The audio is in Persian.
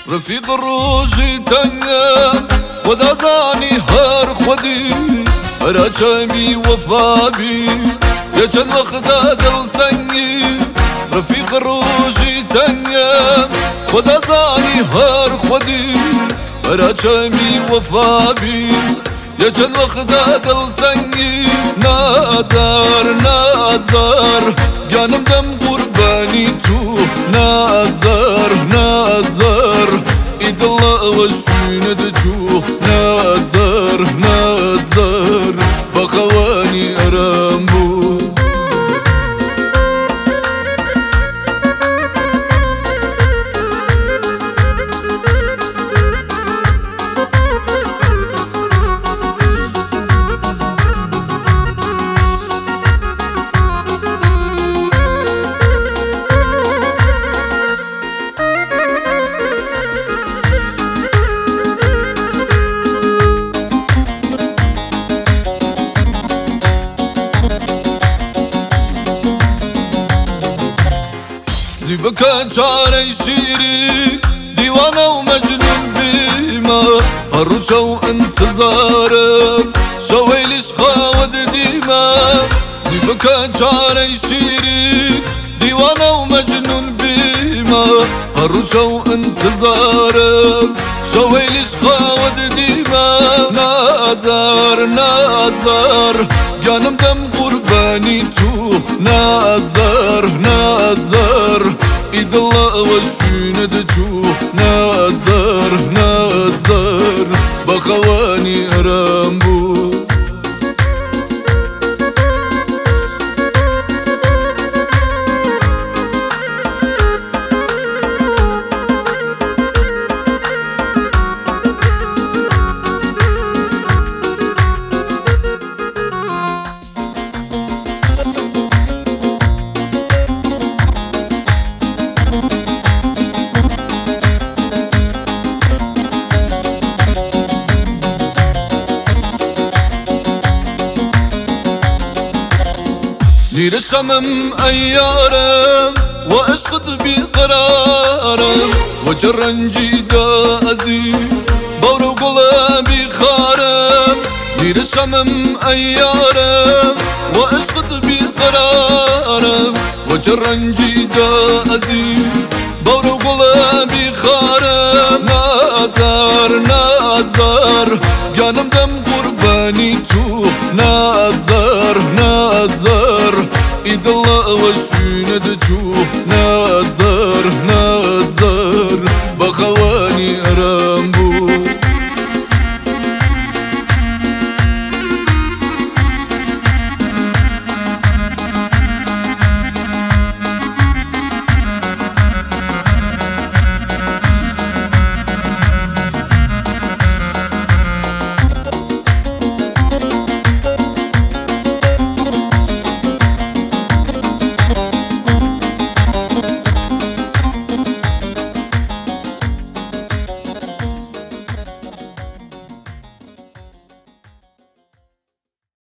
رفیق روزی تنگم خدا زانی هر خودی هر چمی وفا بی یا چند وقت دل سنگی رفیق روزی تنگم خدا زانی هر خودی هر چمی وفا بی یا چند وقت دل سنگی نازر نازر گانم دم قربانی تو نازر نازر اید الله و شوند جو نازر نازر بخوانی ارم بود دیوکا چاره شیری دیوانه و مجنون بیما هر روز و انتظارم شویلش خواود دیما دیوکا چاره شیری دیوانه و مجنون بیما هر روز و انتظارم شویلش خواود دیما نازر نازر گانم دم قربانی تو نازر نازر اید الله و شوند جو نازر نازر بخوانی ارم بود نير الشمم أيارم وأشخط بقرارم وجرنجي دازي بورو قلبي خارم نير الشمم أيارم وأشخط بقرارم وجرنجي دازي بورو قلبي خارم نازر نازر جانم دم قرباني تو نازر نازر اید الله و شوند جو